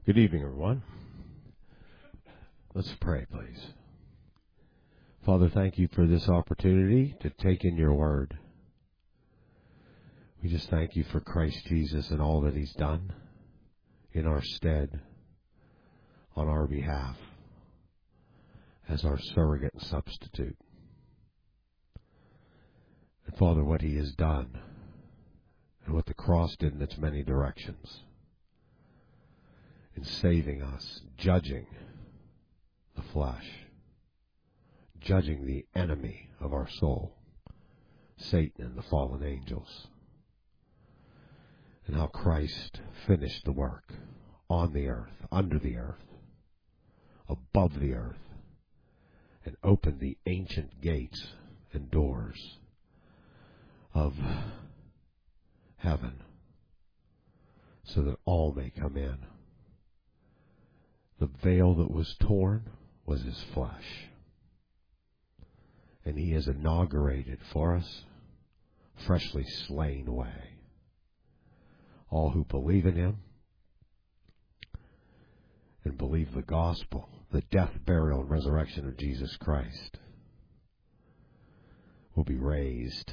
Good evening, everyone. Let's pray, please. Father, thank you for this opportunity to take in your word. We just thank you for Christ Jesus and all that he's done in our stead, on our behalf, as our surrogate and substitute. And Father, what he has done and what the cross did in its many directions in saving us, judging the flesh, judging the enemy of our soul, Satan and the fallen angels, and how Christ finished the work on the earth, under the earth, above the earth, and opened the ancient gates and doors of heaven so that all may come in. The veil that was torn was his flesh. And he has inaugurated for us freshly slain way. All who believe in him and believe the gospel, the death, burial, and resurrection of Jesus Christ, will be raised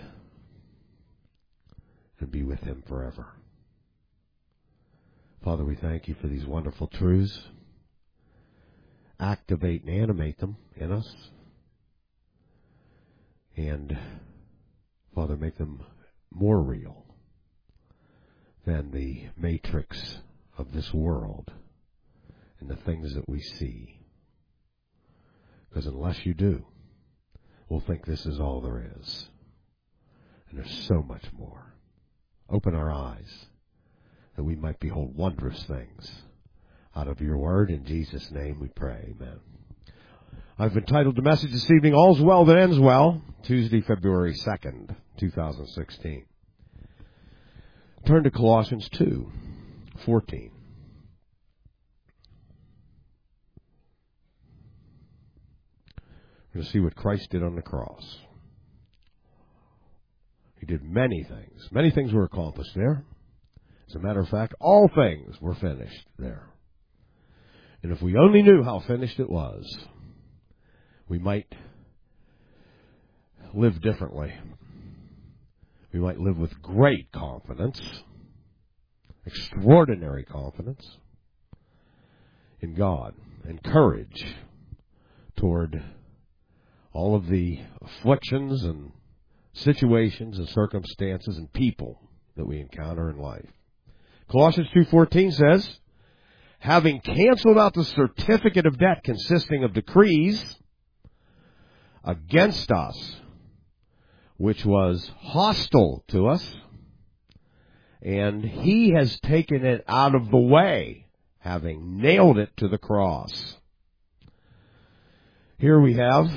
and be with him forever. Father, we thank you for these wonderful truths. Activate and animate them in us. And, Father, make them more real than the matrix of this world and the things that we see. Because unless you do, we'll think this is all there is. And there's so much more. Open our eyes that we might behold wondrous things out of your word. In Jesus' name we pray. Amen. I've entitled the message this evening, All's Well That Ends Well, Tuesday, February 2nd, 2016. Turn to Colossians 2:14. We're going to see what Christ did on the cross. He did many things. Many things were accomplished there. As a matter of fact, all things were finished there. And if we only knew how finished it was, we might live differently. We might live with great confidence, extraordinary confidence in God, and courage toward all of the afflictions and situations and circumstances and people that we encounter in life. Colossians 2:14 says, having canceled out the certificate of debt consisting of decrees against us, which was hostile to us, and he has taken it out of the way, having nailed it to the cross. Here we have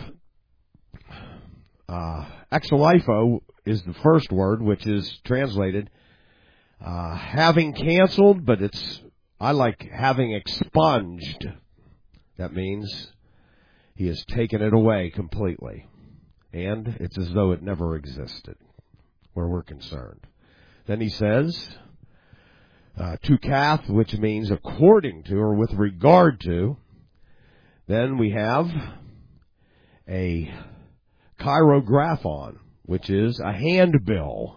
exolifo is the first word, which is translated having canceled, but I like having expunged. That means he has taken it away completely. And it's as though it never existed, where we're concerned. Then he says, to kath, which means according to or with regard to. Then we have a chirographon, which is a handbill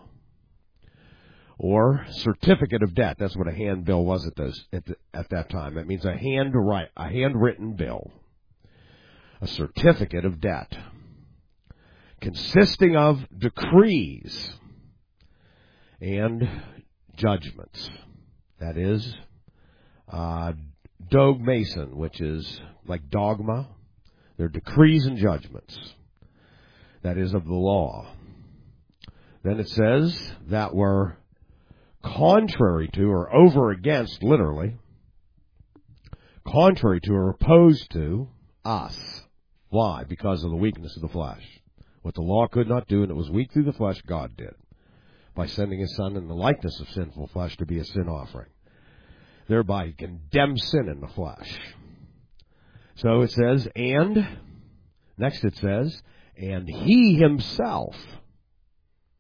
or certificate of debt. That's what a handbill was at that time. That means a handwritten bill, a certificate of debt, consisting of decrees and judgments. That is, dogmason, which is like dogma. They're decrees and judgments. That is of the law. Then it says that were contrary to or over against, literally, contrary to or opposed to us. Why? Because of the weakness of the flesh. What the law could not do, and it was weak through the flesh, God did, by sending his Son in the likeness of sinful flesh to be a sin offering. Thereby he condemned sin in the flesh. So it says, and, next it says, and he himself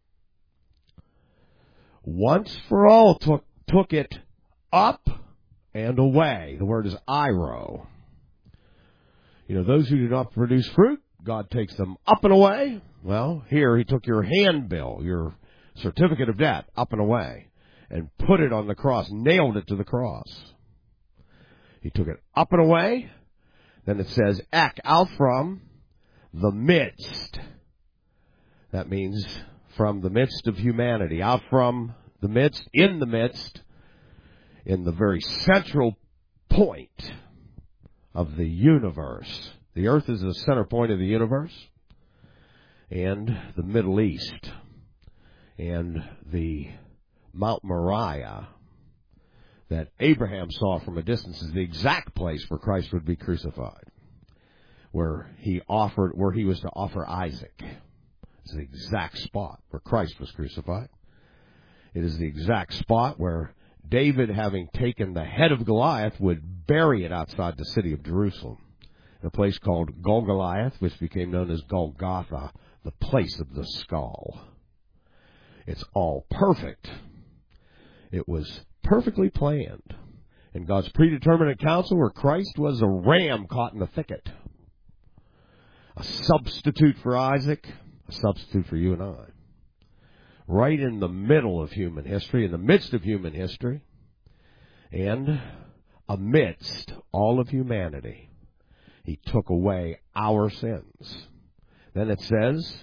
once for all took it up and away. The word is iro. You know, those who do not produce fruit, God takes them up and away. Well, here he took your handbill, your certificate of debt, up and away, and put it on the cross, nailed it to the cross. He took it up and away. Then it says, ek, out from the midst. That means from the midst of humanity, out from the midst, in the very central point of the universe. The earth is the center point of the universe, and the Middle East, and the Mount Moriah that Abraham saw from a distance is the exact place where Christ would be crucified, where he was to offer Isaac. It's the exact spot where Christ was crucified. It is the exact spot where David, having taken the head of Goliath, would bury it outside the city of Jerusalem, in a place called Golgoliath, which became known as Golgotha, the place of the skull. It's all perfect. It was perfectly planned in God's predeterminate counsel, where Christ was a ram caught in the thicket, a substitute for Isaac, a substitute for you and I. Right in the middle of human history, in the midst of human history, and amidst all of humanity, he took away our sins. Then it says,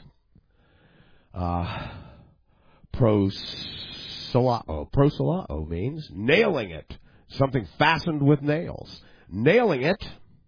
prosolao means nailing it, something fastened with nails. Nailing it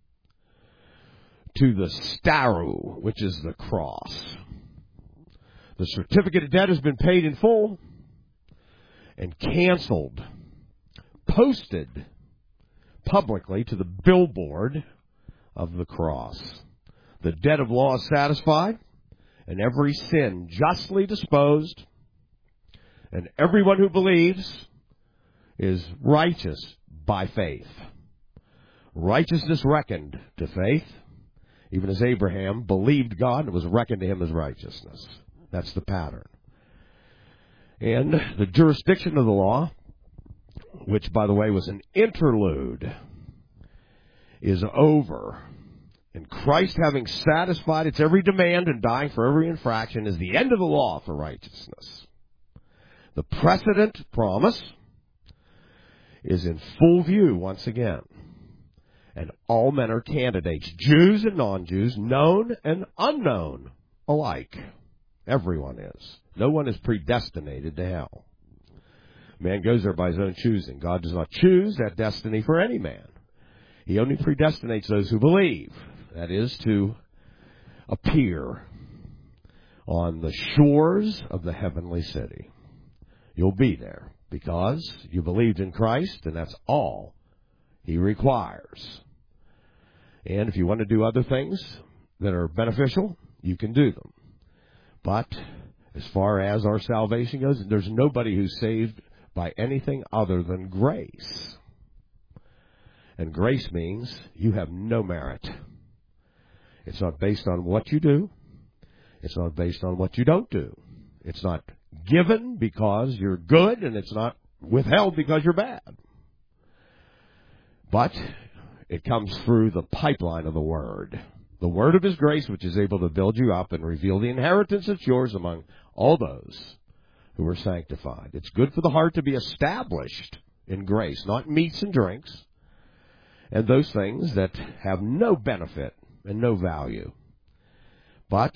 to the staru, which is the cross. The certificate of debt has been paid in full and canceled, posted publicly to the billboard of the cross. The debt of law is satisfied, and every sin justly disposed, and everyone who believes is righteous by faith. Righteousness reckoned to faith, even as Abraham believed God and it was reckoned to him as righteousness. That's the pattern. And the jurisdiction of the law, which, by the way, was an interlude, is over. And Christ, having satisfied its every demand and dying for every infraction, is the end of the law for righteousness. The precedent promise is in full view once again. And all men are candidates, Jews and non-Jews, known and unknown alike. Everyone is. No one is predestinated to hell. Man goes there by his own choosing. God does not choose that destiny for any man. He only predestinates those who believe. That is, to appear on the shores of the heavenly city. You'll be there because you believed in Christ, and that's all he requires. And if you want to do other things that are beneficial, you can do them. But as far as our salvation goes, there's nobody who's saved by anything other than grace. And grace means you have no merit. It's not based on what you do. It's not based on what you don't do. It's not given because you're good, and it's not withheld because you're bad. But it comes through the pipeline of the Word. The word of His grace, which is able to build you up and reveal the inheritance that's yours among all those who are sanctified. It's good for the heart to be established in grace, not meats and drinks, and those things that have no benefit and no value, but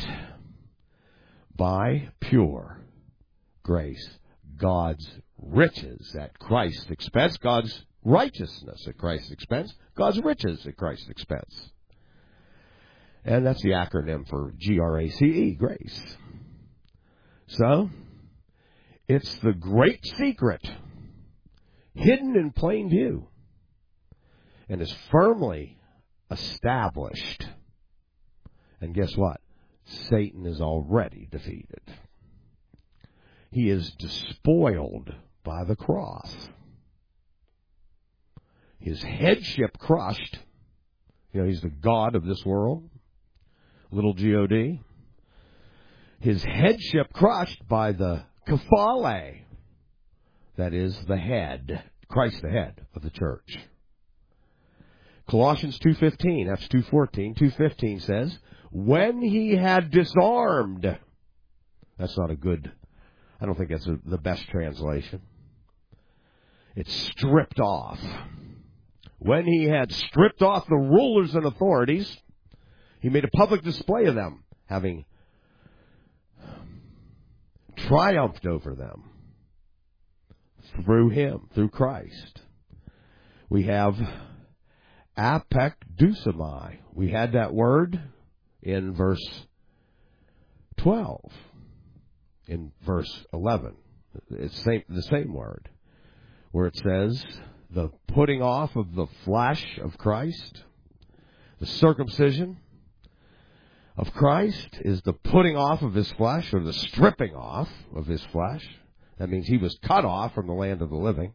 by pure grace, God's riches at Christ's expense, God's righteousness at Christ's expense, God's riches at Christ's expense. And that's the acronym for GRACE, grace. So, it's the great secret, hidden in plain view, and is firmly established. And guess what? Satan is already defeated. He is despoiled by the cross. His headship crushed. You know, he's the god of this world. Little G-O-D. His headship crushed by the kephale. That is the head. Christ the head of the church. Colossians 2:15, that's 2:14. 2:15 says, when he had disarmed. That's not a good, I don't think that's the best translation. It's stripped off. When he had stripped off the rulers and authorities, he made a public display of them, having triumphed over them through him, through Christ. We have apekdusomai. We had that word in verse 12. In verse 11. It's the same word, where it says, the putting off of the flesh of Christ, the circumcision of Christ is the putting off of his flesh, or the stripping off of his flesh. That means he was cut off from the land of the living.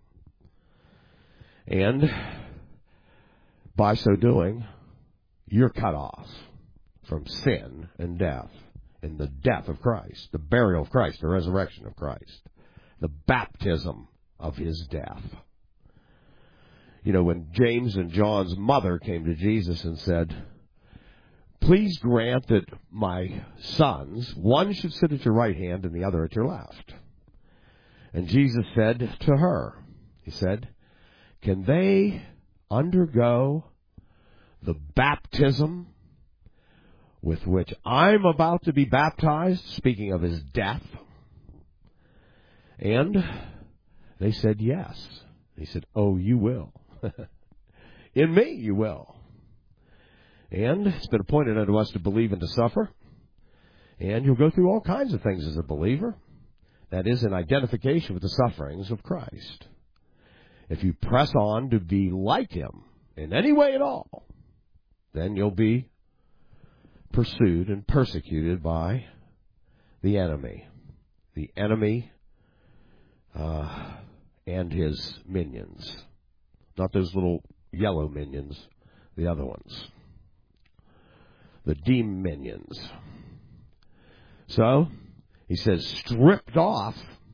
And by so doing, you're cut off from sin and death, in the death of Christ, the burial of Christ, the resurrection of Christ, the baptism of his death. You know, when James and John's mother came to Jesus and said, please grant that my sons, one should sit at your right hand and the other at your left. And Jesus said to her, he said, can they undergo the baptism with which I'm about to be baptized, speaking of his death? And they said, yes. He said, oh, you will. In me you will. And it's been appointed unto us to believe and to suffer. And you'll go through all kinds of things as a believer. That is an identification with the sufferings of Christ. If you press on to be like him in any way at all, then you'll be pursued and persecuted by the enemy. The enemy and his minions. Not those little yellow minions, the other ones. The deminions. So, he says, stripped off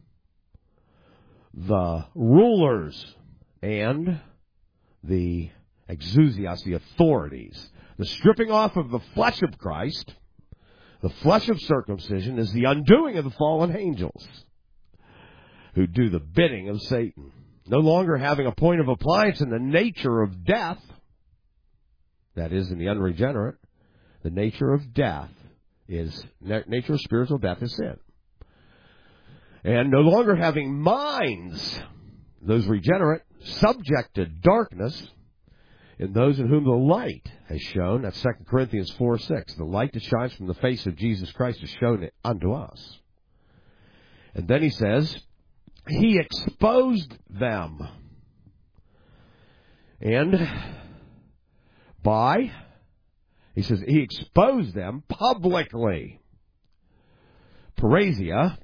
the rulers and the exousias, the authorities. The stripping off of the flesh of Christ, the flesh of circumcision, is the undoing of the fallen angels who do the bidding of Satan. No longer having a point of appliance in the nature of death, that is, in the unregenerate, the nature of death is, nature of spiritual death is sin. And no longer having minds, those regenerate, subject to darkness, in those in whom the light has shone. That's 2 Corinthians 4:6. The light that shines from the face of Jesus Christ is shown unto us. And then he says, he exposed them. And he says, he exposed them publicly. Parousia,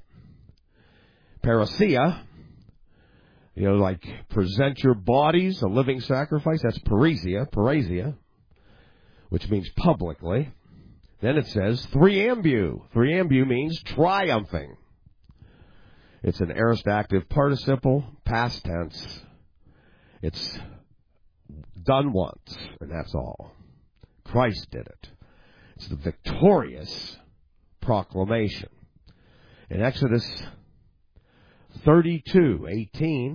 like present your bodies a living sacrifice. That's parousia, which means publicly. Then it says threambu. Threambu means triumphing. It's an aorist active participle, past tense. It's done once, and that's all. Christ did it. It's the victorious proclamation. In Exodus 32:18,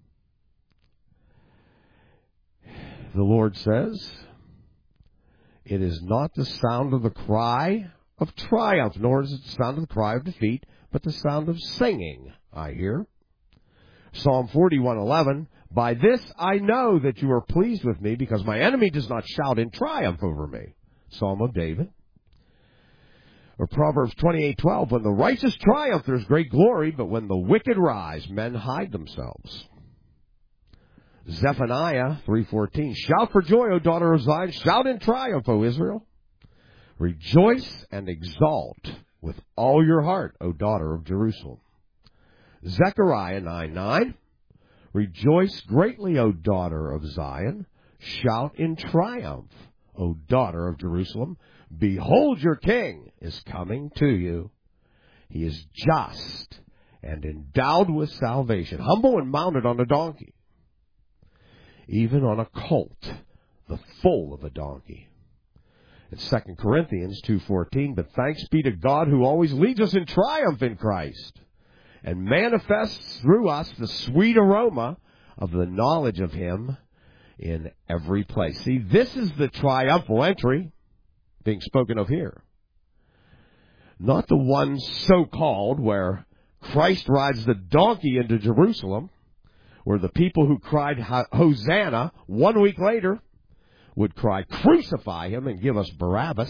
the Lord says, it is not the sound of the cry of triumph, nor is it the sound of the cry of defeat, but the sound of singing I hear. Psalm 41:11, by this I know that you are pleased with me, because my enemy does not shout in triumph over me. Psalm of David. Or Proverbs 28:12, when the righteous triumph, there's great glory, but when the wicked rise, men hide themselves. Zephaniah 3:14, shout for joy, O daughter of Zion, shout in triumph, O Israel. Rejoice and exult with all your heart, O daughter of Jerusalem. Zechariah 9:9, rejoice greatly, O daughter of Zion, shout in triumph, O daughter of Jerusalem. Behold, your king is coming to you. He is just and endowed with salvation, humble and mounted on a donkey, even on a colt, the foal of a donkey. In 2 Corinthians 2:14, but thanks be to God who always leads us in triumph in Christ and manifests through us the sweet aroma of the knowledge of Him in every place. See, this is the triumphal entry being spoken of here. Not the one so-called where Christ rides the donkey into Jerusalem, where the people who cried Hosanna 1 week later would cry, crucify him and give us Barabbas.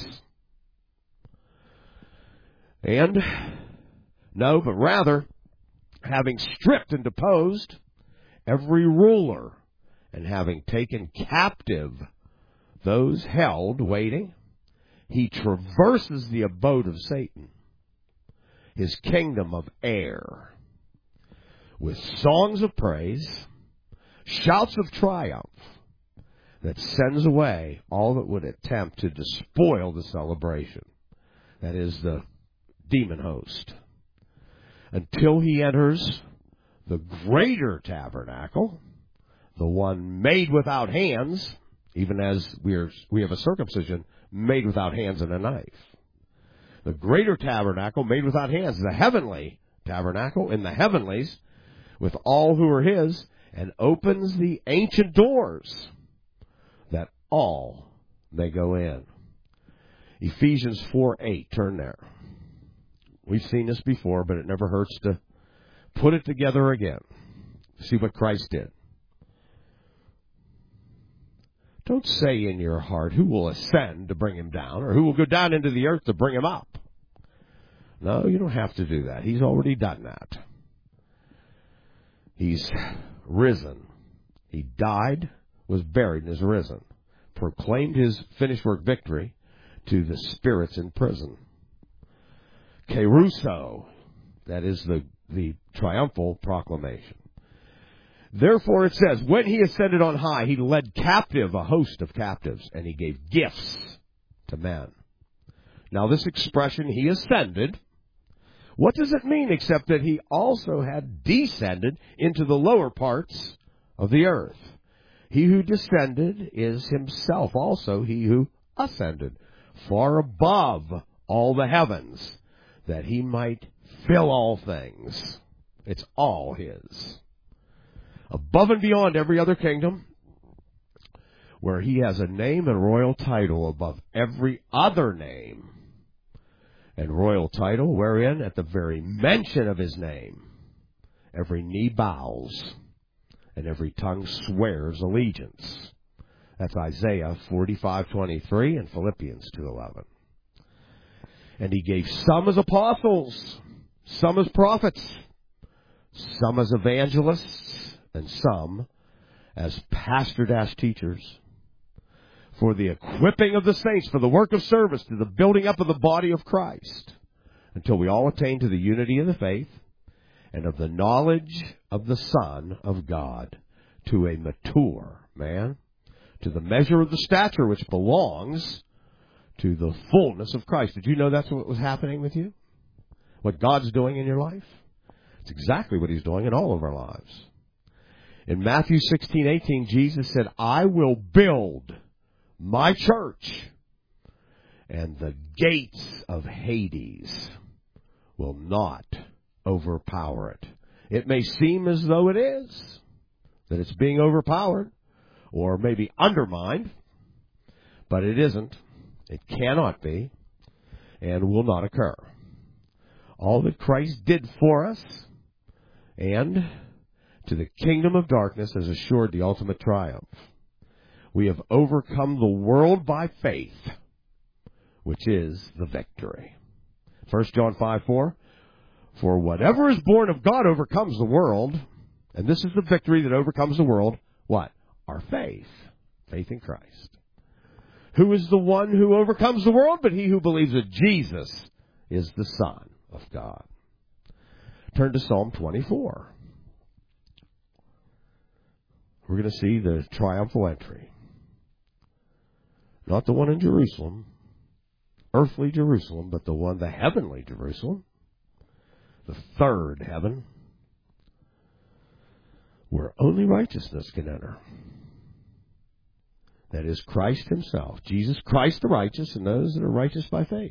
And, no, but rather, having stripped and deposed every ruler, and having taken captive those held waiting, He traverses the abode of Satan, his kingdom of air, with songs of praise, shouts of triumph, that sends away all that would attempt to despoil the celebration. That is the demon host. Until He enters the greater tabernacle, the one made without hands, even as we have a circumcision made without hands and a knife. The greater tabernacle made without hands, the heavenly tabernacle in the heavenlies, with all who are His, and opens the ancient doors, that all may go in. Ephesians 4:8, turn there. We've seen this before, but it never hurts to put it together again. See what Christ did. Don't say in your heart, who will ascend to bring Him down, or who will go down into the earth to bring Him up. No, you don't have to do that. He's already done that. He's risen. He died, was buried, and is risen. Proclaimed His finished work victory to the spirits in prison. Keruso, that is the triumphal proclamation. Therefore it says, when He ascended on high, He led captive a host of captives, and He gave gifts to men. Now this expression, He ascended, what does it mean except that He also had descended into the lower parts of the earth? He who descended is Himself also He who ascended far above all the heavens, that He might fill all things. It's all His. Above and beyond every other kingdom, where He has a name and royal title above every other name and royal title, wherein at the very mention of His name, every knee bows and every tongue swears allegiance. That's Isaiah 45:23 and Philippians 2:11. And He gave some as apostles, some as prophets, some as evangelists, and some as pastor-teachers, for the equipping of the saints, for the work of service, to the building up of the body of Christ, until we all attain to the unity of the faith and of the knowledge of the Son of God, to a mature man, to the measure of the stature which belongs to the fullness of Christ. Did you know that's what was happening with you? What God's doing in your life? It's exactly what He's doing in all of our lives. In Matthew 16:18, Jesus said, I will build my church, and the gates of Hades will not overpower it. It may seem as though it is, that it's being overpowered, or maybe undermined, but it isn't. It cannot be, and will not occur. All that Christ did for us, and to the kingdom of darkness has assured the ultimate triumph. We have overcome the world by faith, which is the victory. 1 John 5:4, for whatever is born of God overcomes the world, and this is the victory that overcomes the world. What? Our faith. Faith in Christ. Who is the one who overcomes the world? But he who believes that Jesus is the Son of God. Turn to Psalm 24. We're going to see the triumphal entry. Not the one in Jerusalem, earthly Jerusalem, but the heavenly Jerusalem, the third heaven, where only righteousness can enter. That is Christ himself. Jesus Christ the righteous, and those that are righteous by faith.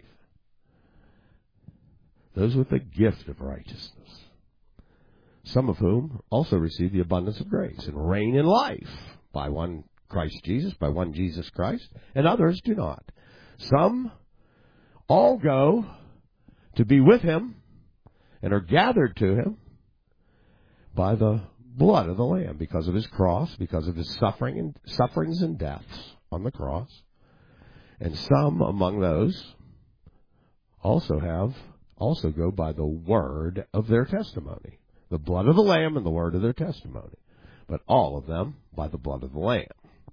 Those with the gift of righteousness. Some of whom also receive the abundance of grace and reign in life by one Christ Jesus, by one Jesus Christ, and others do not. Some all go to be with him and are gathered to him by the blood of the Lamb, because of his cross, because of his sufferings and deaths on the cross. And some among those also go by the word of their testimony. The blood of the Lamb and the word of their testimony. But all of them by the blood of the Lamb.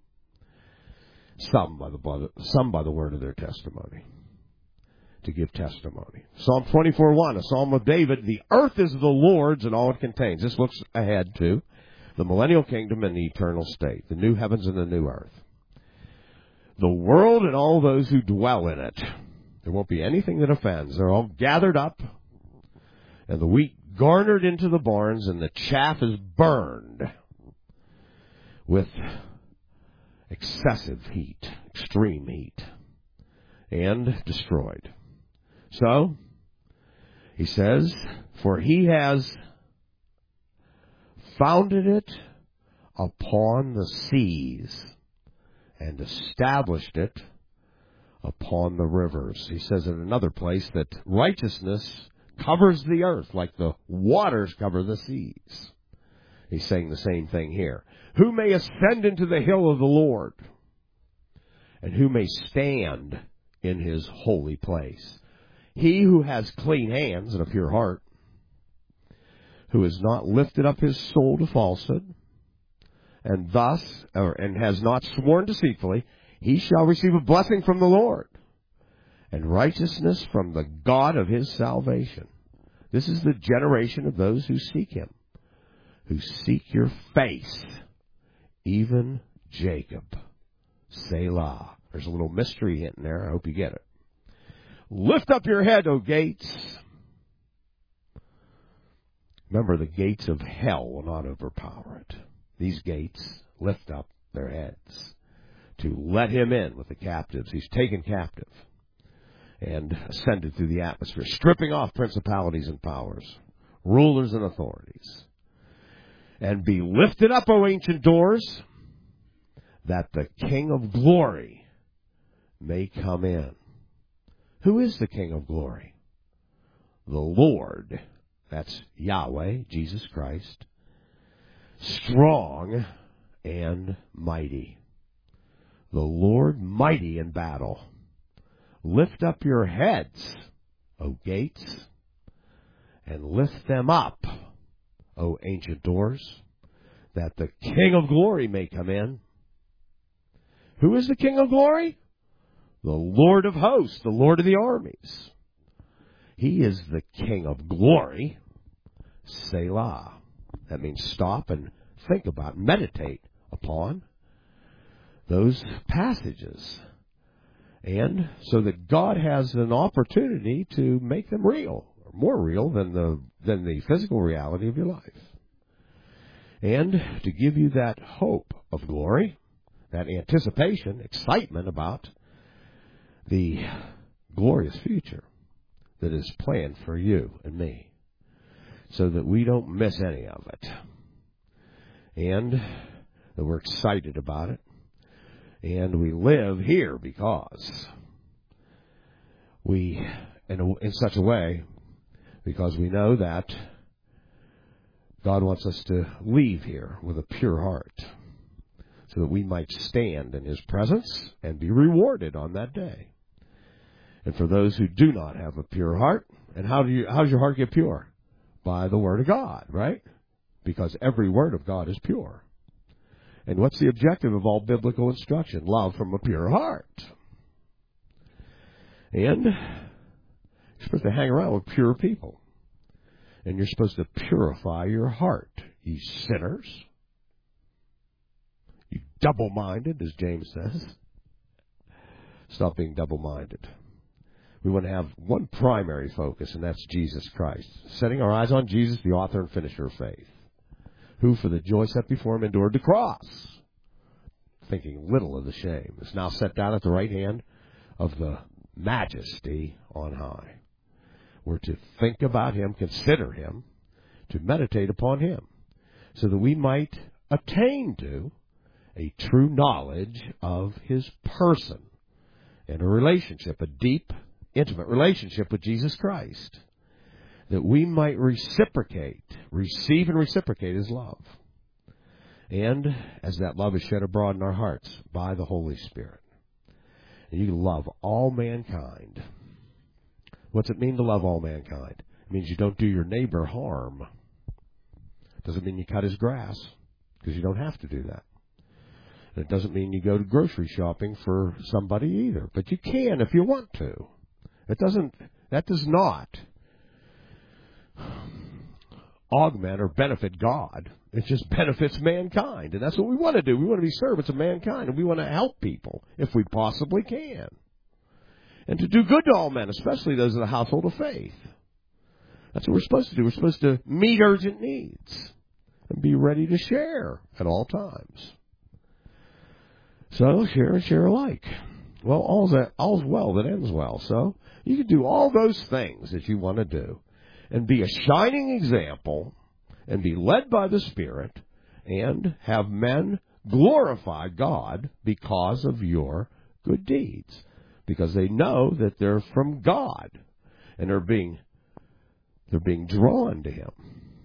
Some by the word of their testimony. To give testimony. Psalm 24:1, a psalm of David. The earth is the Lord's and all it contains. This looks ahead to the millennial kingdom and the eternal state. The new heavens and the new earth. The world and all those who dwell in it. There won't be anything that offends. They're all gathered up, and the wheat garnered into the barns, and the chaff is burned with excessive heat, extreme heat, and destroyed. So, he says, for he has founded it upon the seas and established it upon the rivers. He says in another place that righteousness covers the earth like the waters cover the seas. He's saying the same thing here. Who may ascend into the hill of the Lord? And who may stand in his holy place? He who has clean hands and a pure heart, who has not lifted up his soul to falsehood, and has not sworn deceitfully, he shall receive a blessing from the Lord, and righteousness from the God of his salvation. This is the generation of those who seek him, who seek your face, even Jacob. Selah. There's a little mystery hint in there. I hope you get it. Lift up your head, O gates. Remember, the gates of hell will not overpower it. These gates lift up their heads to let him in with the captives. He's taken captive and ascended through the atmosphere, stripping off principalities and powers, rulers and authorities. And be lifted up, O ancient doors, that the King of glory may come in. Who is the King of glory? The Lord. That's Yahweh, Jesus Christ. Strong and mighty. The Lord mighty in battle. Lift up your heads, O gates, and lift them up, O ancient doors, that the King of glory may come in. Who is the King of glory? The Lord of hosts, the Lord of the armies. He is the King of glory. Selah. That means stop and think about, meditate upon those passages. And so that God has an opportunity to make them real, or more real than the physical reality of your life. And to give you that hope of glory, that anticipation, excitement about the glorious future that is planned for you and me, so that we don't miss any of it, and that we're excited about it, and we live here because in such a way, because we know that God wants us to leave here with a pure heart, so that we might stand in his presence and be rewarded on that day. And for those who do not have a pure heart, and how does your heart get pure? By the Word of God, right? Because every word of God is pure. And what's the objective of all biblical instruction? Love from a pure heart. And you're supposed to hang around with pure people. And you're supposed to purify your heart, ye sinners. You double-minded, as James says. Stop being double-minded. We want to have one primary focus, and that's Jesus Christ. Setting our eyes on Jesus, the author and finisher of faith, who for the joy set before him endured the cross. thinking little of the shame, is now set down at the right hand of the majesty on high. We're to think about him, consider him, to meditate upon him, so that we might attain to a true knowledge of his person and a relationship, a deep, intimate relationship with Jesus Christ, that we might receive and reciprocate his love. And as that love is shed abroad in our hearts by the Holy Spirit, and you love all mankind. What's it mean to love all mankind? It means you don't do your neighbor harm. Doesn't mean you cut his grass, because you don't have to do that. And it doesn't mean you go to grocery shopping for somebody either, but you can if you want to. That does not augment or benefit God. It just benefits mankind, and that's what we want to do. We want to be servants of mankind, and we want to help people if we possibly can. And to do good to all men, especially those of the household of faith. That's what we're supposed to do. We're supposed to meet urgent needs and be ready to share at all times. So share and share alike. Well, all's well that ends well. So you can do all those things that you want to do and be a shining example and be led by the Spirit and have men glorify God because of your good deeds. Because they know that they're from God and they're being drawn to him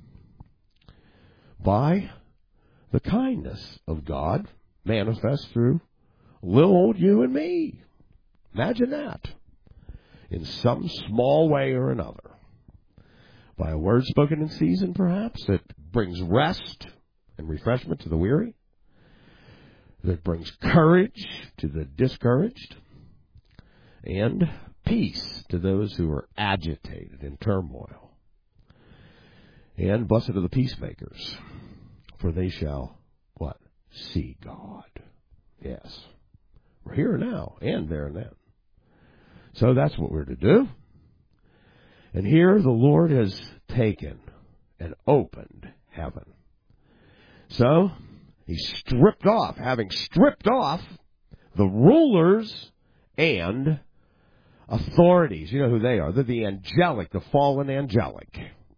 by the kindness of God manifest through little old you and me. Imagine that. In some small way or another. By a word spoken in season, perhaps, that brings rest and refreshment to the weary. That brings courage to the discouraged. And peace to those who are agitated in turmoil. And blessed are the peacemakers, for they shall, what? See God. Yes. We're here now, and there and then. So that's what we're to do. And here the Lord has taken and opened heaven. So he stripped off, having stripped off the rulers and authorities. You know who they are. They're the angelic, the fallen angelic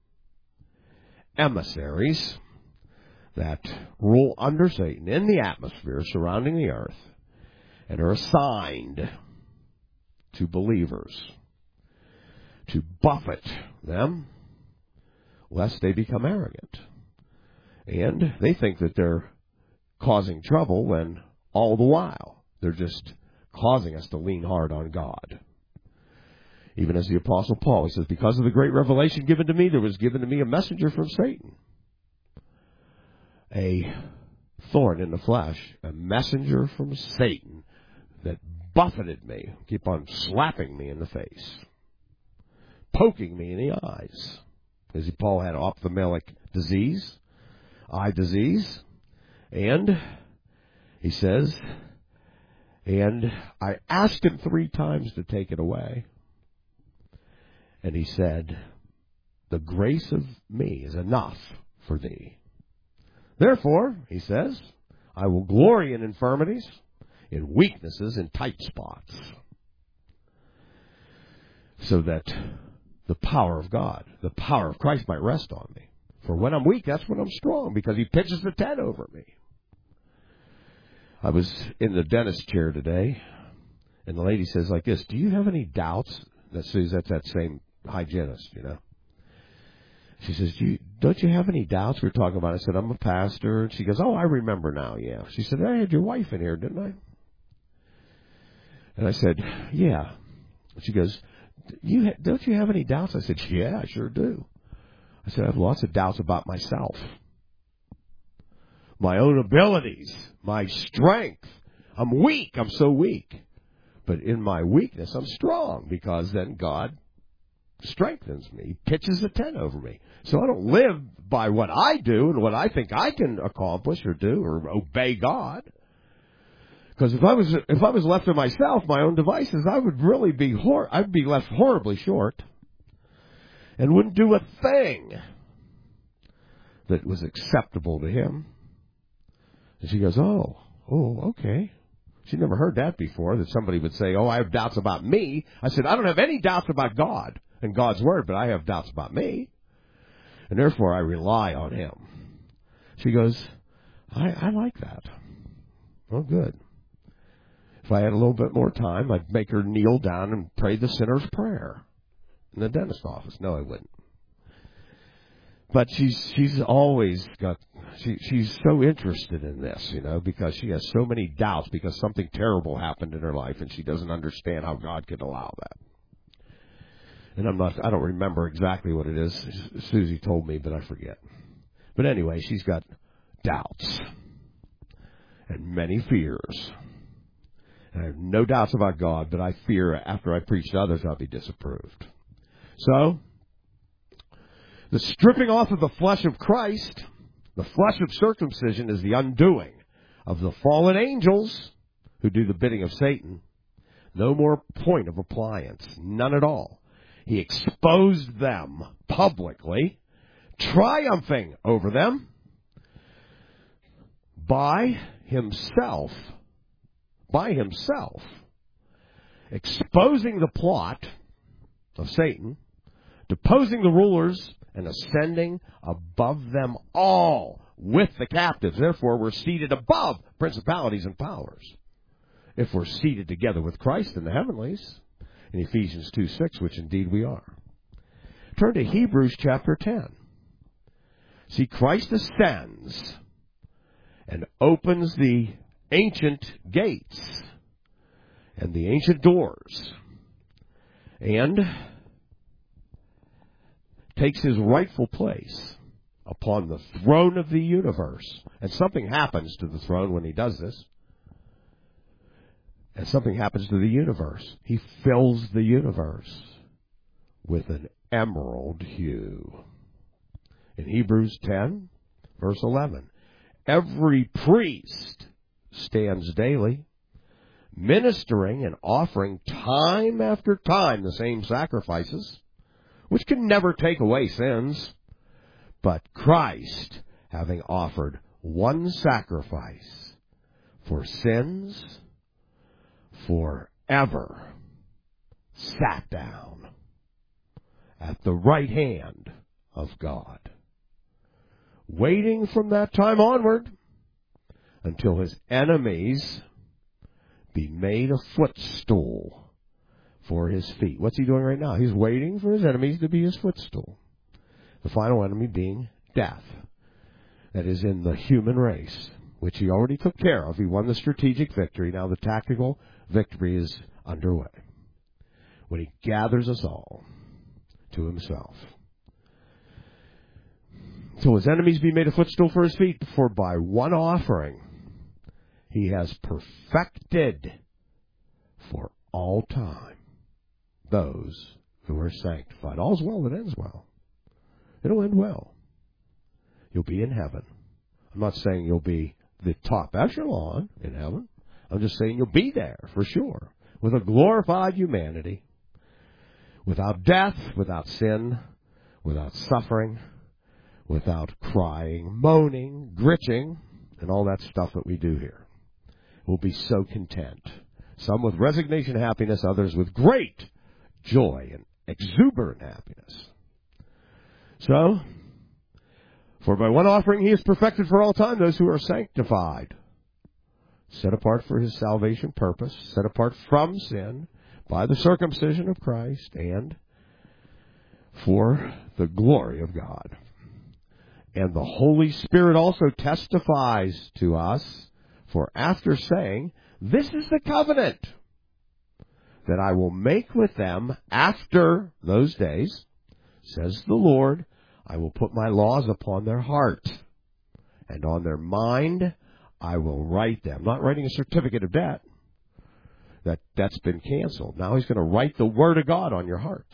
emissaries that rule under Satan in the atmosphere surrounding the earth and are assigned to believers to buffet them lest they become arrogant. And they think that they're causing trouble when all the while they're just causing us to lean hard on God. Even as the Apostle Paul, he says, because of the great revelation given to me, there was given to me a messenger from Satan. A thorn in the flesh, a messenger from Satan that buffeted me, keep on slapping me in the face, poking me in the eyes. As Paul had ophthalmic disease, eye disease, and he says, and I asked him 3 times to take it away. And he said, the grace of me is enough for thee. Therefore, he says, I will glory in infirmities, in weaknesses, in tight spots, so that the power of God, the power of Christ might rest on me. For when I'm weak, that's when I'm strong, because he pitches the tent over me. I was in the dentist chair today, and the lady says like this, do you have any doubts? That's that same hygienist, you know. She says, don't you have any doubts? We were talking about it. I said, I'm a pastor. And she goes, oh, I remember now, yeah. She said, I had your wife in here, didn't I? And I said, yeah. She goes, don't you have any doubts? I said, yeah, I sure do. I said, I have lots of doubts about myself. My own abilities, my strength. I'm weak. I'm so weak. But in my weakness, I'm strong, because then God strengthens me, pitches a tent over me. So I don't live by what I do and what I think I can accomplish or do or obey God. Because if I was left to myself, my own devices, I would really be I'd be left horribly short and wouldn't do a thing that was acceptable to him. And she goes, oh, Oh, okay. She'd never heard that before, that somebody would say, oh, I have doubts about me. I said, I don't have any doubts about God and God's Word, but I have doubts about me. And therefore, I rely on Him. She goes, I like that. Oh, good. If I had a little bit more time, I'd make her kneel down and pray the sinner's prayer in the dentist office. No, I wouldn't. But she's always got, she's so interested in this, because she has so many doubts because something terrible happened in her life and she doesn't understand how God could allow that. And I don't remember exactly what it is. Susie told me, but I forget. But anyway, she's got doubts and many fears. And I have no doubts about God, but I fear after I preach to others, I'll be disapproved. So, the stripping off of the flesh of Christ, the flesh of circumcision, is the undoing of the fallen angels who do the bidding of Satan. No more point of appliance, none at all. He exposed them publicly, triumphing over them by himself, exposing the plot of Satan, deposing the rulers, and ascending above them all with the captives. Therefore, we're seated above principalities and powers, if we're seated together with Christ in the heavenlies, in Ephesians 2:6, which indeed we are. Turn to Hebrews chapter 10. See, Christ ascends and opens the ancient gates and the ancient doors and takes his rightful place upon the throne of the universe. And something happens to the throne when he does this. And something happens to the universe. He fills the universe with an emerald hue. In Hebrews 10, verse 11, every priest stands daily, ministering and offering time after time the same sacrifices, which can never take away sins. But Christ, having offered one sacrifice for sins forever, sat down at the right hand of God, waiting from that time onward until his enemies be made a footstool for his feet. What's he doing right now? He's waiting for his enemies to be his footstool. The final enemy being death. That is in the human race, which he already took care of. He won the strategic victory. Now the tactical victory is underway, when he gathers us all to himself. Till his enemies be made a footstool for his feet, for by one offering he has perfected for all time those who are sanctified. All's well that ends well. It'll end well. You'll be in heaven. I'm not saying you'll be the top echelon in heaven. I'm just saying you'll be there for sure, with a glorified humanity, without death, without sin, without suffering, without crying, moaning, gritching, and all that stuff that we do here. We'll be so content. Some with resignation and happiness, others with great joy and exuberant happiness. So, for by one offering he has perfected for all time those who are sanctified, set apart for his salvation purpose, set apart from sin by the circumcision of Christ, and for the glory of God. And the Holy Spirit also testifies to us, for after saying, this is the covenant that I will make with them after those days, says the Lord, I will put my laws upon their heart, and on their mind I will write them. Not writing a certificate of debt. That's been canceled. Now he's going to write the Word of God on your heart.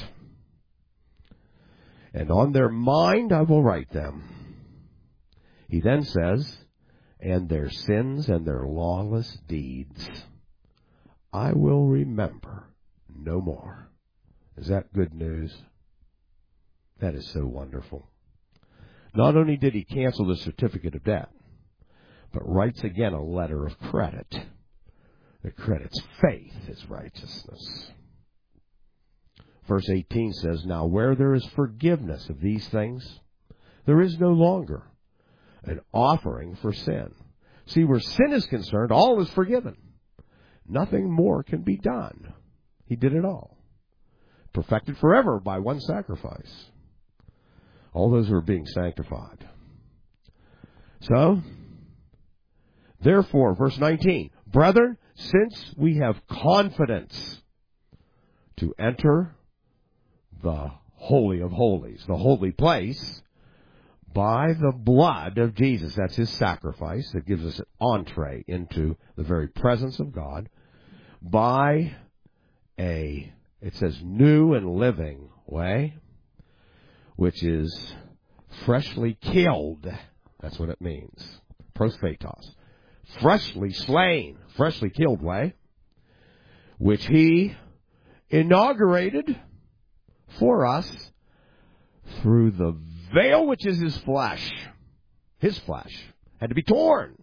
And on their mind I will write them. He then says, and their sins and their lawless deeds I will remember no more. Is that good news? That is so wonderful. Not only did he cancel the certificate of debt, but writes again a letter of credit that credits faith as righteousness. Verse 18 says, "Now where there is forgiveness of these things, there is no longer an offering for sin." See, where sin is concerned, all is forgiven. Nothing more can be done. He did it all. Perfected forever by one sacrifice. All those who are being sanctified. So, therefore, verse 19, "Brethren, since we have confidence to enter the Holy of Holies," the holy place, "by the blood of Jesus," that's his sacrifice that gives us an entree into the very presence of God, "by it says, new and living way, which is freshly killed." That's what it means. Prosphatos. Freshly slain, freshly killed way, which he inaugurated for us through the veil which is his flesh. His flesh had to be torn.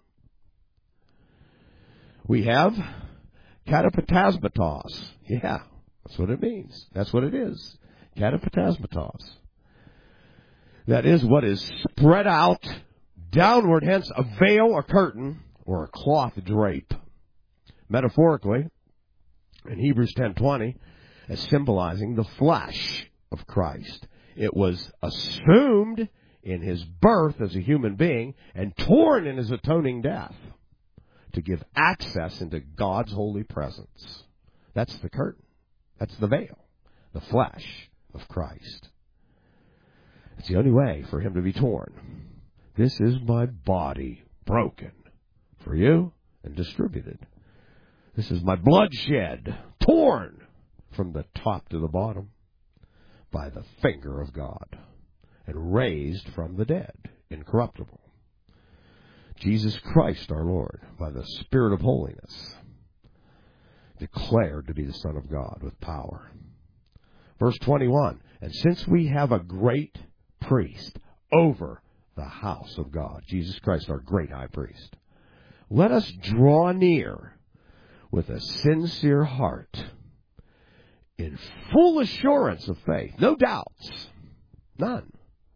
We have katapatasmatos. Yeah, that's what it means. That's what it is. Katapatasmatos. That is what is spread out downward, hence a veil, a curtain, or a cloth drape. Metaphorically, in Hebrews 10:20, as symbolizing the flesh of Christ. It was assumed in his birth as a human being and torn in his atoning death to give access into God's holy presence. That's the curtain. That's the veil. The flesh of Christ. It's the only way for him to be torn. "This is my body broken for you and distributed. This is my bloodshed torn from the top to the bottom by the finger of God and raised from the dead, incorruptible. Jesus Christ our Lord, by the Spirit of holiness, declared to be the Son of God with power." Verse 21, "And since we have a great priest over the house of God," Jesus Christ our great high priest, "let us draw near with a sincere heart, in full assurance of faith." No doubts. None.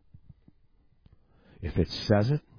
If it says it,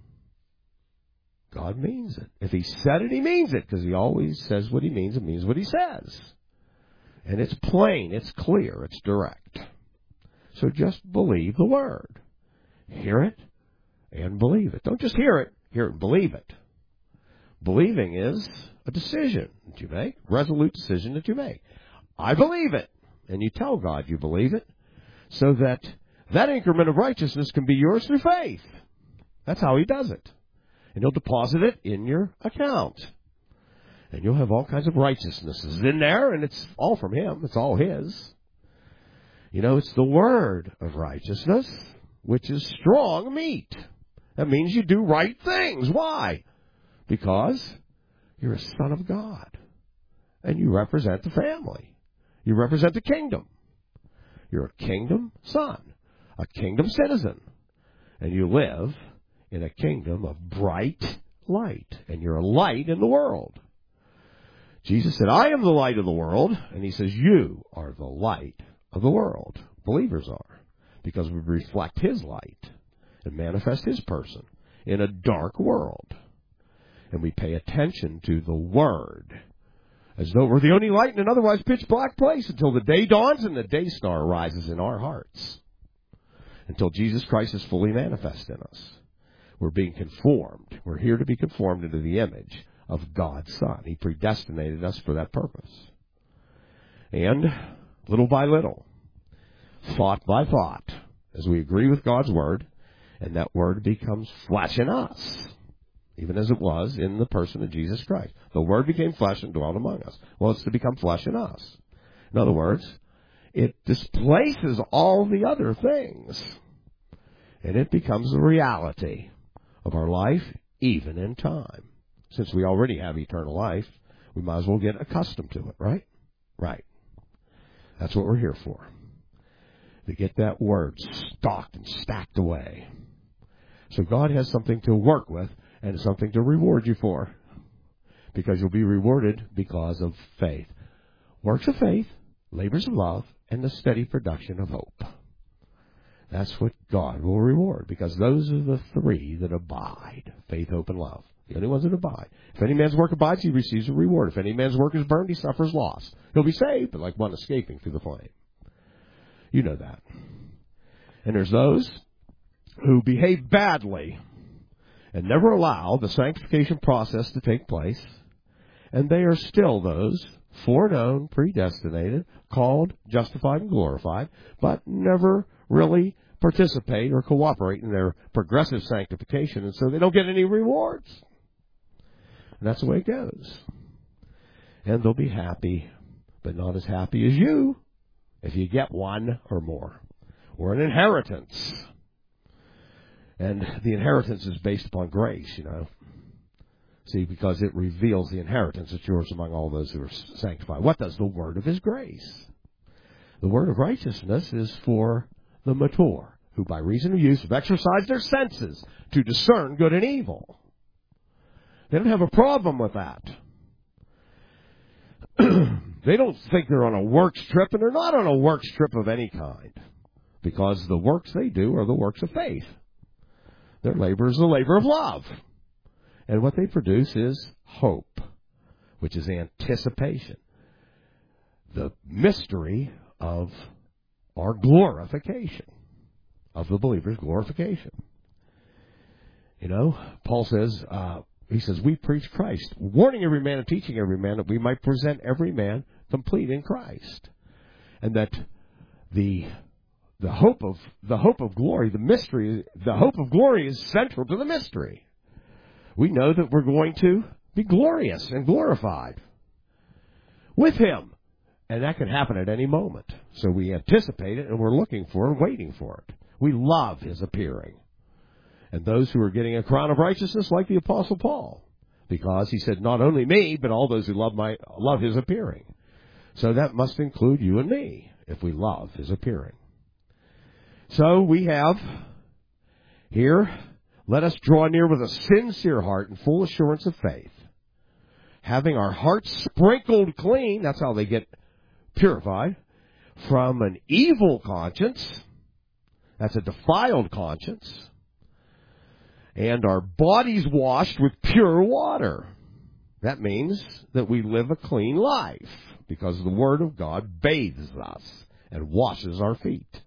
God means it. If he said it, he means it, because he always says what he means and means what he says. And it's plain, it's clear, it's direct. So just believe the word. Hear it and believe it. Don't just hear it and believe it. Believing is a decision that you make, resolute decision that you make. I believe it. And you tell God you believe it, so that that increment of righteousness can be yours through faith. That's how he does it. And he'll deposit it in your account. And you'll have all kinds of righteousnesses in there, and it's all from him. It's all his. You know, it's the word of righteousness, which is strong meat. That means you do right things. Why? Because you're a son of God. And you represent the family. You represent the kingdom. You're a kingdom son, a kingdom citizen. And you live in a kingdom of bright light. And you're a light in the world. Jesus said, "I am the light of the world." And he says, "You are the light of the world." Believers are. Because we reflect his light and manifest his person in a dark world. And we pay attention to the word, as though we're the only light in an otherwise pitch black place, until the day dawns and the day star rises in our hearts. Until Jesus Christ is fully manifest in us. We're being conformed. We're here to be conformed into the image of God's Son. He predestinated us for that purpose. And little by little, thought by thought, as we agree with God's word, and that word becomes flesh in us, even as it was in the person of Jesus Christ. The word became flesh and dwelt among us. Well, it's to become flesh in us. In other words, it displaces all the other things, and it becomes the reality of our life, even in time. Since we already have eternal life, we might as well get accustomed to it, right? Right. That's what we're here for. To get that word stocked and stacked away. So God has something to work with, and something to reward you for, because you'll be rewarded because of faith. Works of faith, labors of love, and the steady production of hope. That's what God will reward, because those are the three that abide: faith, hope, and love. The only ones that abide. If any man's work abides, he receives a reward. If any man's work is burned, he suffers loss. He'll be saved, but like one escaping through the flame. You know that. And there's those who behave badly and never allow the sanctification process to take place, and they are still those foreknown, predestinated, called, justified, and glorified, but never really participate or cooperate in their progressive sanctification, and so they don't get any rewards. And that's the way it goes. And they'll be happy, but not as happy as you if you get one or more, or an inheritance. And the inheritance is based upon grace, you know. See, because it reveals the inheritance that's yours among all those who are sanctified. What does the word of his grace? The word of righteousness is for the mature, who by reason of use have exercised their senses to discern good and evil. They don't have a problem with that. They don't think they're on a works trip, and they're not on a works trip of any kind, because the works they do are the works of faith. Their labor is the labor of love. And what they produce is hope, which is anticipation. The mystery of our glorification, of the believer's glorification. You know, Paul says, he says, we preach Christ, warning every man and teaching every man, that we might present every man complete in Christ. And that the hope of glory, the mystery, the hope of glory is central to the mystery. We know that we're going to be glorious and glorified with him. And that can happen at any moment. So we anticipate it, and we're looking for and waiting for it. We love his appearing. And those who are getting a crown of righteousness, like the Apostle Paul, because he said, not only me, but all those who love his appearing. So that must include you and me, if we love his appearing. So we have here, let us draw near with a sincere heart and full assurance of faith, having our hearts sprinkled clean, that's how they get purified, from an evil conscience, that's a defiled conscience, and our bodies washed with pure water. That means that we live a clean life, because the Word of God bathes us and washes our feet.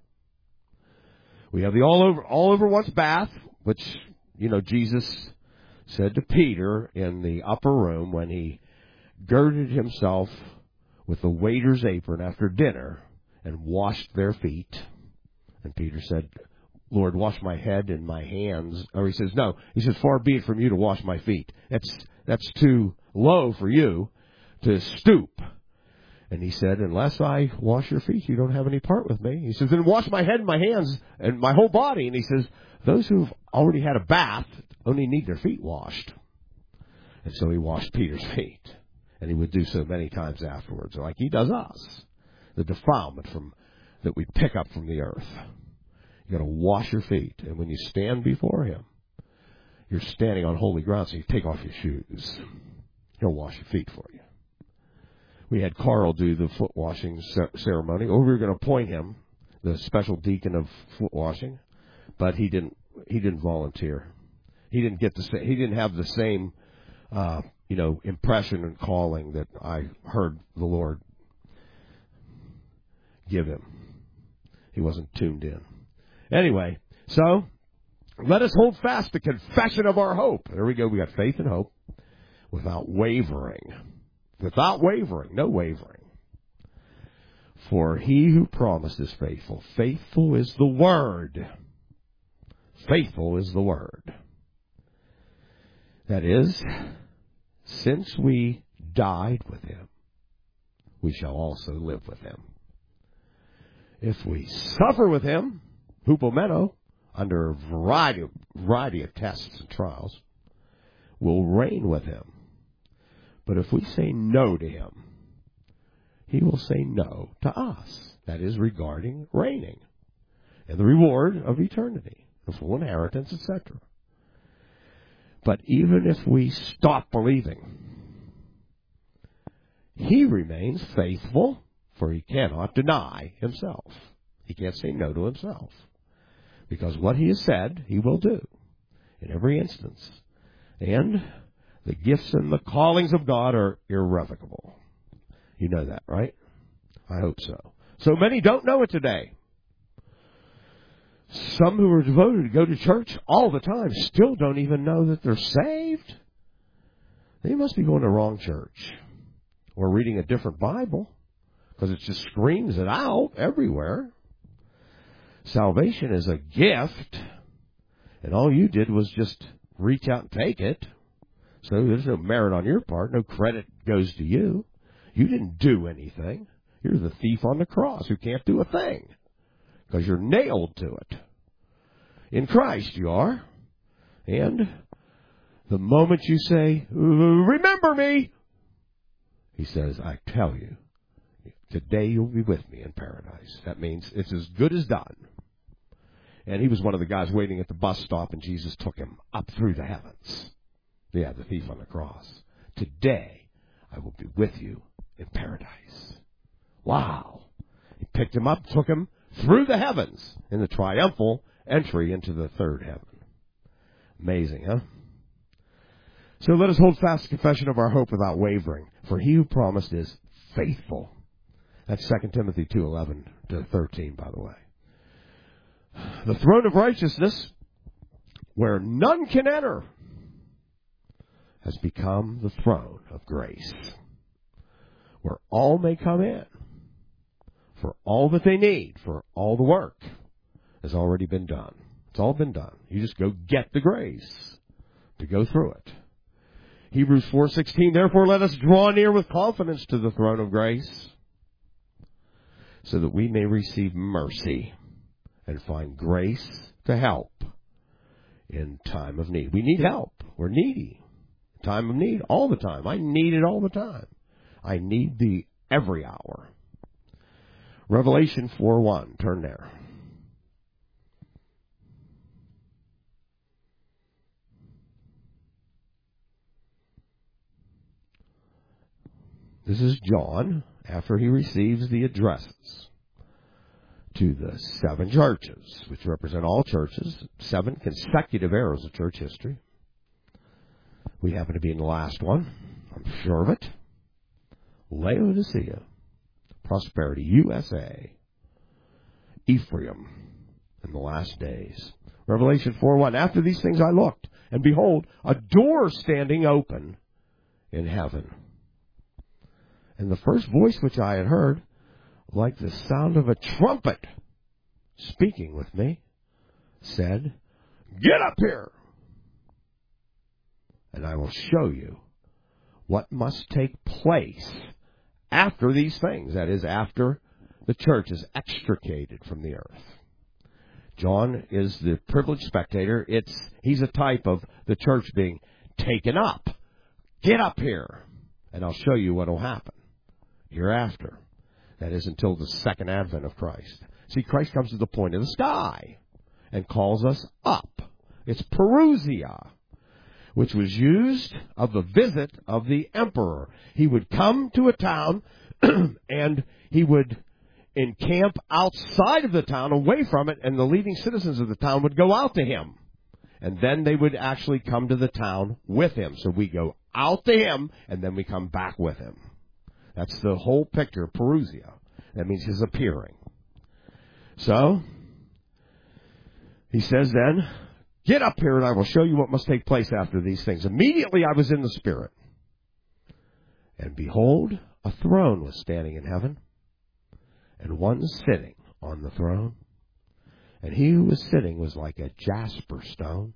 We have the all over once bath, which, you know, Jesus said to Peter in the upper room when he girded himself with the waiter's apron after dinner and washed their feet. And Peter said, Lord, wash my head and my hands. Or he says, no. He says, far be it from you to wash my feet. That's too low for you to stoop. And he said, unless I wash your feet, you don't have any part with me. He says, then wash my head and my hands and my whole body. And he says, those who've already had a bath only need their feet washed. And so he washed Peter's feet. And he would do so many times afterwards, like he does us. The defilement that we pick up from the earth. You've got to wash your feet. And when you stand before him, you're standing on holy ground, so you take off your shoes. He'll wash your feet for you. We had Carl do the foot washing ceremony. Or we were going to appoint him the special deacon of foot washing, but he didn't volunteer. He didn't have the same impression and calling that I heard the Lord give him. He wasn't tuned in. Anyway, so let us hold fast the confession of our hope. There we go. We got faith and hope without wavering. Without wavering, no wavering. For he who promised is faithful. Faithful is the word. Faithful is the word. That is, since we died with him, we shall also live with him. If we suffer with him, hupomeno, under a variety of tests and trials, we'll reign with him. But if we say no to him, he will say no to us. That is regarding reigning and the reward of eternity, the full inheritance, etc. But even if we stop believing, he remains faithful, for he cannot deny himself. He can't say no to himself. Because what he has said, he will do in every instance. And the gifts and the callings of God are irrevocable. You know that, right? I hope so. So many don't know it today. Some who are devoted to go to church all the time still don't even know that they're saved. They must be going to the wrong church or reading a different Bible, because it just screams it out everywhere. Salvation is a gift, and all you did was just reach out and take it. So there's no merit on your part. No credit goes to you. You didn't do anything. You're the thief on the cross who can't do a thing because you're nailed to it. In Christ you are. And the moment you say, remember me, he says, I tell you, today you'll be with me in paradise. That means it's as good as done. And he was one of the guys waiting at the bus stop, and Jesus took him up through the heavens. Yeah, the thief on the cross. Today I will be with you in paradise. Wow. He picked him up, took him through the heavens in the triumphal entry into the third heaven. Amazing, huh? So let us hold fast the confession of our hope without wavering, for he who promised is faithful. That's 2 Timothy 2:11 to 13, by the way. The throne of righteousness, where none can enter, has become the throne of grace, where all may come in, for all that they need, for all the work has already been done. It's all been done. You just go get the grace to go through it. Hebrews 4:16, therefore let us draw near with confidence to the throne of grace, so that we may receive mercy and find grace to help in time of need. We need help. We're needy. Time of need, all the time. I need it all the time. I need thee every hour. Revelation 4:1. Turn there. This is John after he receives the addresses to the 7 churches, which represent all churches, 7 consecutive eras of church history. We happen to be in the last one. I'm sure of it. Laodicea, Prosperity, USA, Ephraim, in the last days. Revelation 4:1. After these things I looked, and behold, a door standing open in heaven. And the first voice which I had heard, like the sound of a trumpet, speaking with me, said, get up here, and I will show you what must take place after these things. That is, after the church is extricated from the earth. John is the privileged spectator. He's a type of the church being taken up. Get up here, and I'll show you what will happen hereafter. That is, until the second advent of Christ. See, Christ comes to the point of the sky and calls us up. It's parousia, which was used of the visit of the emperor. He would come to a town and he would encamp outside of the town, away from it, and the leading citizens of the town would go out to him. And then they would actually come to the town with him. So we go out to him, and then we come back with him. That's the whole picture, parousia. That means his appearing. So, he says then, get up here and I will show you what must take place after these things. Immediately I was in the Spirit. And behold, a throne was standing in heaven, and one sitting on the throne. And he who was sitting was like a jasper stone,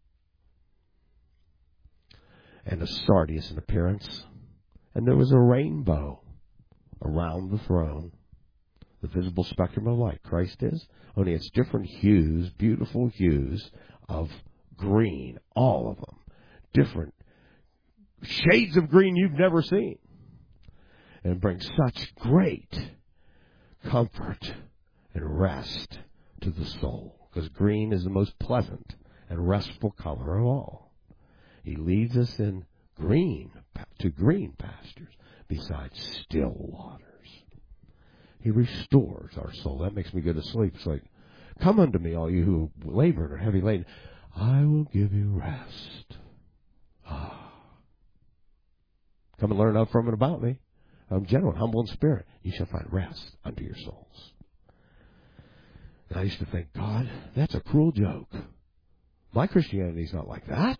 and a sardius in appearance. And there was a rainbow around the throne. The visible spectrum of light, Christ is. Only it's different hues, beautiful hues of green, all of them. Different shades of green you've never seen. And it brings such great comfort and rest to the soul. Because green is the most pleasant and restful color of all. He leads us to green pastures beside still waters. He restores our soul. That makes me go to sleep. It's like, come unto me, all you who labor and are heavy laden. I will give you rest. Come and learn of from and about me. I'm gentle and humble in spirit. You shall find rest unto your souls. And I used to think, God, that's a cruel joke. My Christianity's not like that.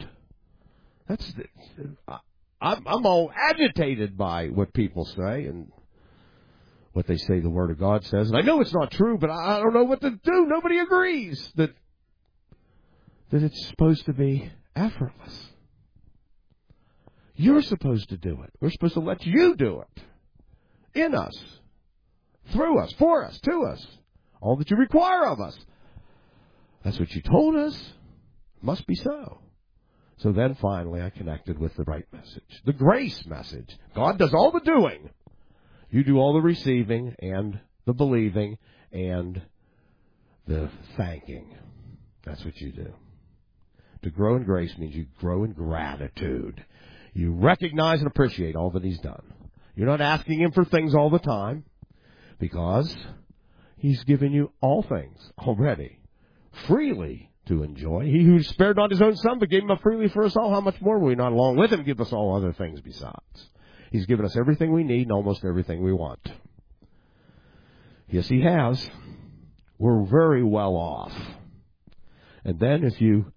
I'm all agitated by what people say and what they say the Word of God says. And I know it's not true, but I don't know what to do. Nobody agrees that it's supposed to be effortless. You're supposed to do it. We're supposed to let you do it. In us. Through us. For us. To us. All that you require of us. That's what you told us. Must be so. So then finally I connected with the right message. The grace message. God does all the doing. You do all the receiving and the believing and the thanking. That's what you do. To grow in grace means you grow in gratitude. You recognize and appreciate all that He's done. You're not asking Him for things all the time because He's given you all things already freely to enjoy. He who spared not His own Son but gave Him up freely for us all, how much more will He not along with Him give us all other things besides? He's given us everything we need and almost everything we want. Yes, He has. We're very well off. And then if you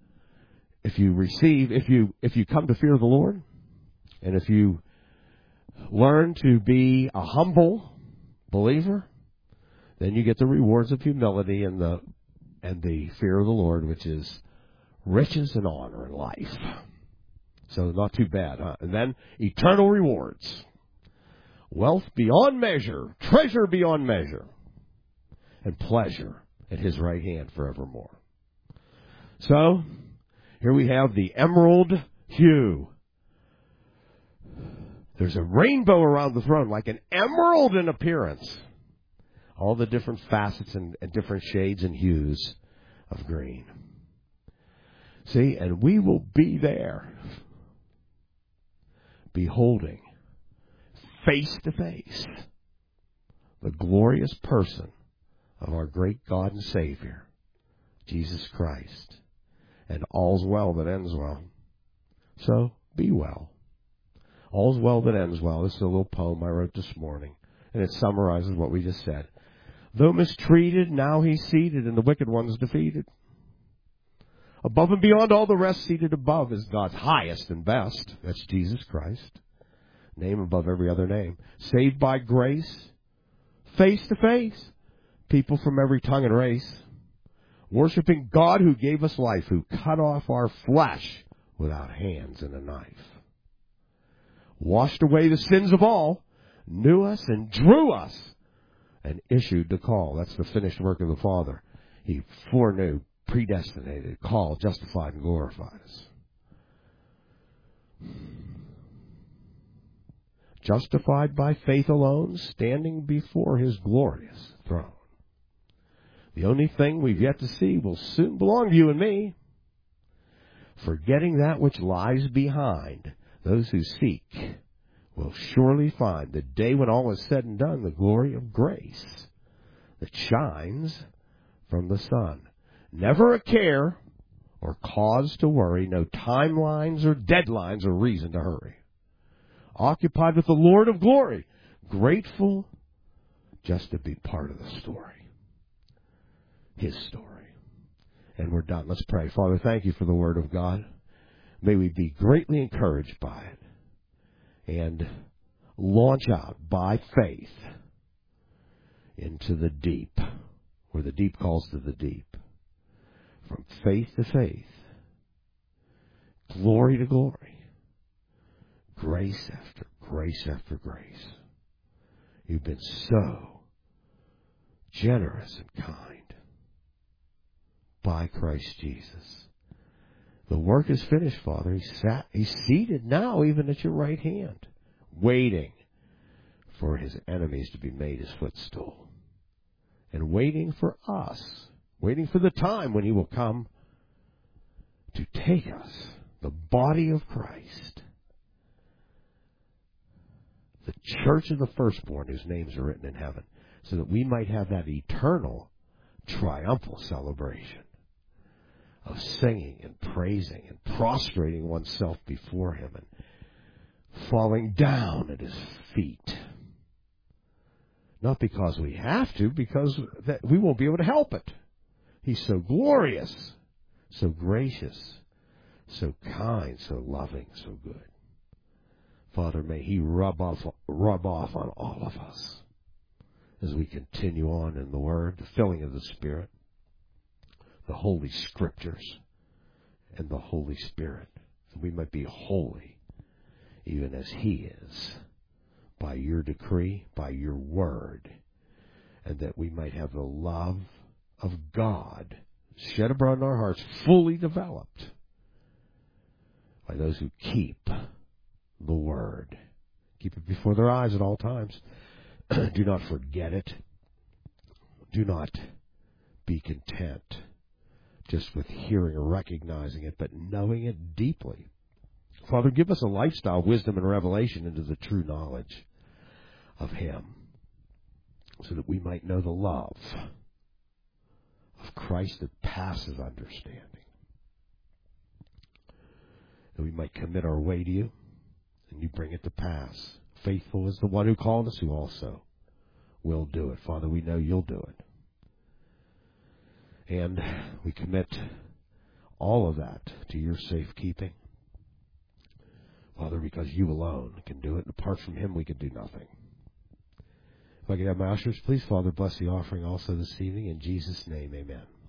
come to fear the Lord, and if you learn to be a humble believer, then you get the rewards of humility and the fear of the Lord, which is riches and honor in life. So not too bad, huh? And then eternal rewards. Wealth beyond measure, treasure beyond measure, and pleasure at His right hand forevermore. So, here we have the emerald hue. There's a rainbow around the throne, like an emerald in appearance. All the different facets and different shades and hues of green. See, and we will be there, beholding, face to face, the glorious person of our great God and Savior, Jesus Christ. And all's well that ends well. So, be well. All's well that ends well. This is a little poem I wrote this morning, and it summarizes what we just said. Though mistreated, now He's seated, and the wicked one's defeated. Above and beyond all the rest, seated above is God's highest and best. That's Jesus Christ. Name above every other name. Saved by grace, face to face. People from every tongue and race. Worshipping God who gave us life, who cut off our flesh without hands and a knife. Washed away the sins of all, knew us and drew us, and issued the call. That's the finished work of the Father. He foreknew, predestinated, called, justified, and glorified us. Justified by faith alone, standing before His glorious throne. The only thing we've yet to see will soon belong to you and me. Forgetting that which lies behind, those who seek will surely find the day when all is said and done, the glory of grace that shines from the sun. Never a care or cause to worry, no timelines or deadlines or reason to hurry. Occupied with the Lord of glory, grateful just to be part of the story. His story. And we're done. Let's pray. Father, thank you for the Word of God. May we be greatly encouraged by it and launch out by faith into the deep, where the deep calls to the deep. From faith to faith, glory to glory, grace after grace after grace. You've been so generous and kind. By Christ Jesus. The work is finished, Father. He's seated now even at your right hand, waiting for His enemies to be made His footstool. And waiting for us, waiting for the time when He will come to take us the body of Christ, the church of the firstborn whose names are written in heaven, so that we might have that eternal, triumphal celebration of singing and praising and prostrating oneself before Him and falling down at His feet. Not because we have to, because that we won't be able to help it. He's so glorious, so gracious, so kind, so loving, so good. Father, may He rub off on all of us as we continue on in the Word, the filling of the Spirit, the Holy Scriptures, and the Holy Spirit, that we might be holy, even as He is, by Your decree, by Your Word, and that we might have the love of God shed abroad in our hearts, fully developed by those who keep the Word. Keep it before their eyes at all times. Do not forget it. Do not be content just with hearing or recognizing it, but knowing it deeply. Father, give us a lifestyle, wisdom, and revelation into the true knowledge of Him, so that we might know the love of Christ that passes understanding. That we might commit our way to You, and You bring it to pass. Faithful is the one who called us, who also will do it. Father, we know You'll do it. And we commit all of that to Your safekeeping. Father, because You alone can do it. And apart from Him, we can do nothing. If I could have my ushers, please, Father, bless the offering also this evening. In Jesus' name, amen.